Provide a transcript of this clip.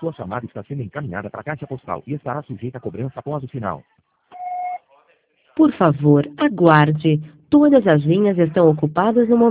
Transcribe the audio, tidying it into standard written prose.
Sua chamada está sendo encaminhada para a caixa postal e estará sujeita a cobrança após o sinal. Por favor, aguarde. Todas as linhas estão ocupadas no momento.